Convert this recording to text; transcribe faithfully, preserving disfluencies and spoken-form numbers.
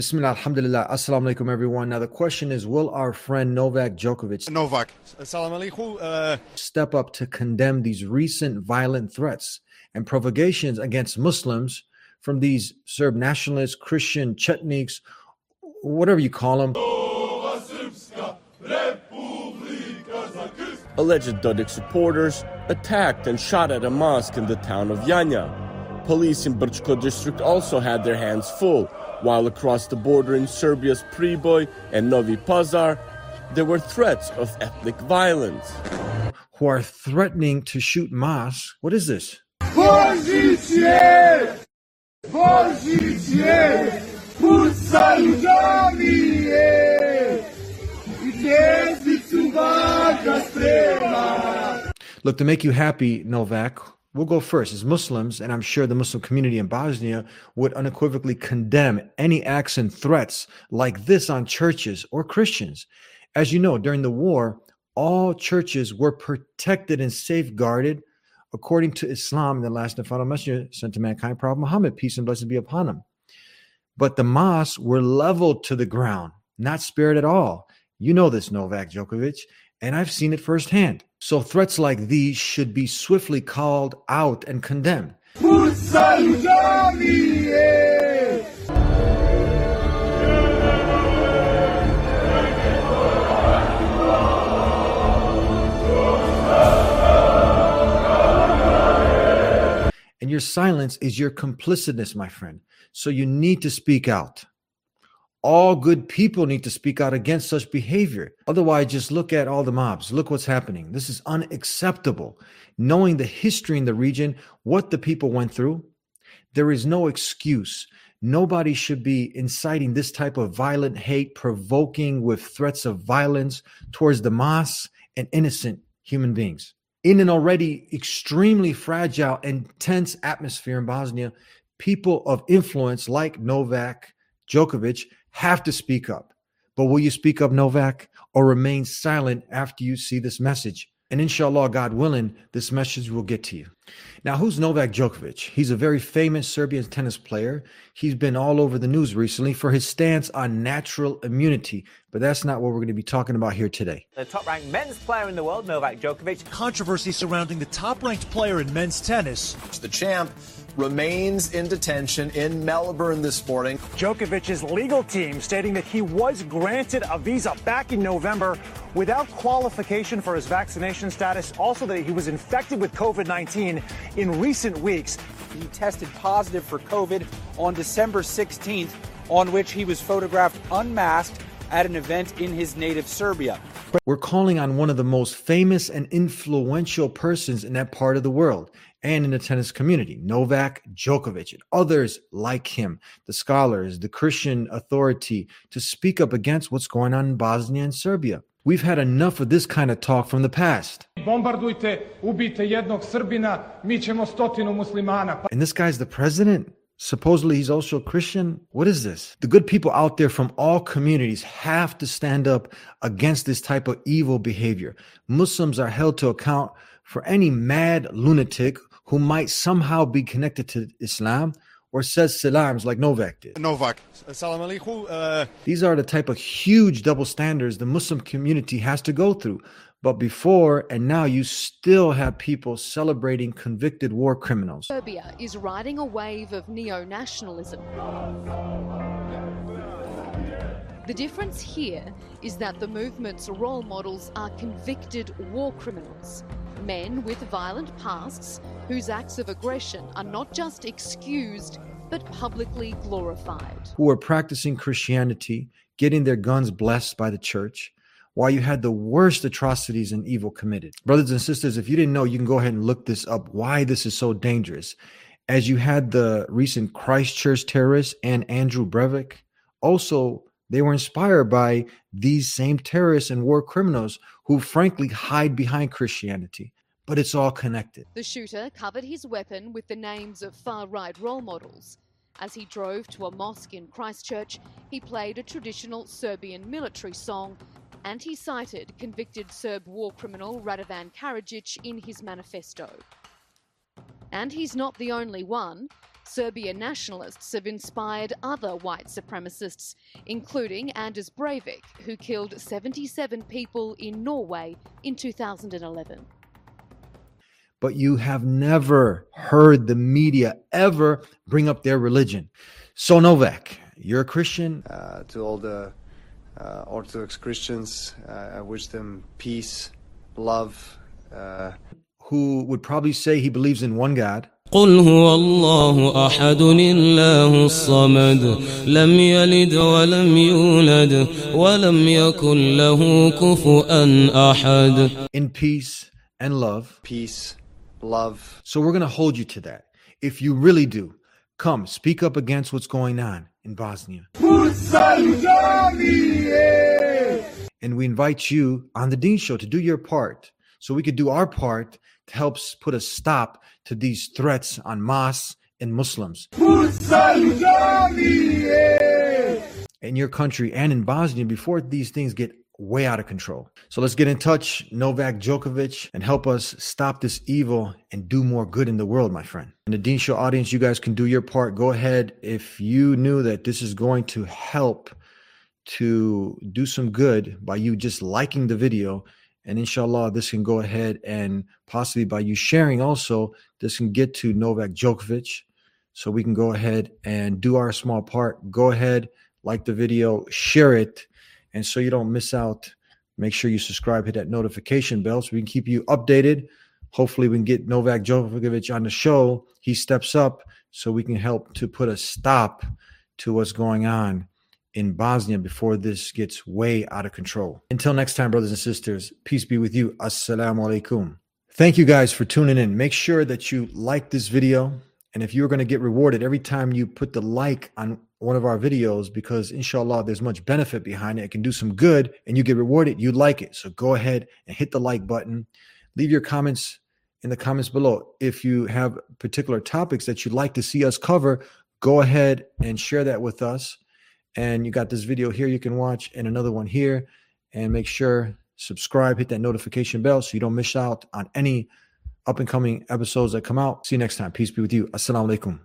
Bismillah, alhamdulillah, assalamu alaikum everyone. Now the question is, will our friend Novak Djokovic Novak, assalamu alaikum. Uh... step up to condemn these recent violent threats and provocations against Muslims from these Serb nationalists, Christian Chetniks, whatever you call them? Alleged Dodik supporters attacked and shot at a mosque in the town of Janja. Police in Brčko district also had their hands full, while across the border in Serbia's Priboj and Novi Pazar, there were threats of ethnic violence. Who are threatening to shoot mosques? What is this? Božiće! Božiće! Pucaju džamije! I ljestvicu vaga sprema! Look, to make you happy, Novak, we'll go first. As Muslims, and I'm sure the Muslim community in Bosnia would unequivocally condemn any acts and threats like this on churches or Christians. As you know, during the war, all churches were protected and safeguarded according to Islam, the last and final messenger sent to mankind, Prophet Muhammad, peace and blessings be upon him. But the mosques were leveled to the ground, not spared at all. You know this, Novak Djokovic, and I've seen it firsthand. So threats like these should be swiftly called out and condemned. And your silence is your complicitness, my friend. So you need to speak out. All good people need to speak out against such behavior. Otherwise, just look at all the mobs. Look what's happening. This is unacceptable. Knowing the history in the region, what the people went through, there is no excuse. Nobody should be inciting this type of violent hate, provoking with threats of violence towards the mosques and innocent human beings. In an already extremely fragile and tense atmosphere in Bosnia, people of influence like Novak Djokovic have to speak up. But will you speak up, Novak, or remain silent after you see this message? And inshallah, God willing, this message will get to you. Now, who's Novak Djokovic? He's a very famous Serbian tennis player. He's been all over the news recently for his stance on natural immunity. But that's not what we're going to be talking about here today. The top-ranked men's player in the world, Novak Djokovic. Controversy surrounding the top-ranked player in men's tennis. The champ remains in detention in Melbourne this morning. Djokovic's legal team stating that he was granted a visa back in November without qualification for his vaccination status, also that he was infected with COVID nineteen in recent weeks. He tested positive for COVID on December sixteenth, on which he was photographed unmasked at an event in his native Serbia. We're calling on one of the most famous and influential persons in that part of the world and in the tennis community, Novak Djokovic, and others like him, the scholars, the Christian authority, to speak up against what's going on in Bosnia and Serbia. We've had enough of this kind of talk from the past. Bombardujte, ubijte jednog Srbina, mi ćemo stotinu muslimana. And this guy's the president? Supposedly he's also a Christian? What is this? The good people out there from all communities have to stand up against this type of evil behavior. Muslims are held to account for any mad lunatic who might somehow be connected to Islam or says salams like Novak did. Novak, assalamu alaikum. Uh... These are the type of huge double standards the Muslim community has to go through. But before and now, you still have people celebrating convicted war criminals. Serbia is riding a wave of neo-nationalism. The difference here is that the movement's role models are convicted war criminals, men with violent pasts whose acts of aggression are not just excused, but publicly glorified. Who are practicing Christianity, getting their guns blessed by the church, while you had the worst atrocities and evil committed. Brothers and sisters, if you didn't know, you can go ahead and look this up, why this is so dangerous. As you had the recent Christchurch terrorists and Andrew Breivik, also they were inspired by these same terrorists and war criminals who frankly hide behind Christianity. But it's all connected. The shooter covered his weapon with the names of far-right role models. As he drove to a mosque in Christchurch, he played a traditional Serbian military song, and he cited convicted Serb war criminal Radovan Karadzic in his manifesto. And he's not the only one. Serbian nationalists have inspired other white supremacists, including Anders Breivik, who killed seventy-seven people in Norway in two thousand eleven. But you have never heard the media ever bring up their religion. So Novak, you're a Christian. Uh, to all the uh, Orthodox Christians, uh, I wish them peace, love. Uh, who would probably say he believes in one God. قل هو الله أحد الله الصمد لم يلد ولم يولد ولم يكن له كفؤا أحد. In peace and love. Peace, love. So we're going to hold you to that. If you really do, come speak up against what's going on in Bosnia. And we invite you on the Dean Show to do your part so we could do our part to help put a stop to these threats on mosques and Muslims in your country and in Bosnia before these things get way out of control. So let's get in touch, Novak Djokovic, and help us stop this evil and do more good in the world, my friend. And the Dean Show audience, you guys can do your part. Go ahead. If you knew that this is going to help to do some good by you just liking the video, and inshallah, this can go ahead and possibly by you sharing also, this can get to Novak Djokovic. So we can go ahead and do our small part. Go ahead, like the video, share it. And so you don't miss out, make sure you subscribe, hit that notification bell so we can keep you updated. Hopefully we can get Novak Djokovic on the show. He steps up so we can help to put a stop to what's going on in Bosnia before this gets way out of control. Until next time, brothers and sisters, peace be with you. Assalamu alaikum. Thank you guys for tuning in. Make sure that you like this video. And if you're going to get rewarded every time you put the like on one of our videos, because inshallah, there's much benefit behind it. It can do some good and you get rewarded. You like it. So go ahead and hit the like button. Leave your comments in the comments below. If you have particular topics that you'd like to see us cover, go ahead and share that with us. And you got this video here you can watch and another one here. And make sure, subscribe, hit that notification bell so you don't miss out on any up and coming episodes that come out. See you next time. Peace be with you. Assalamu alaikum.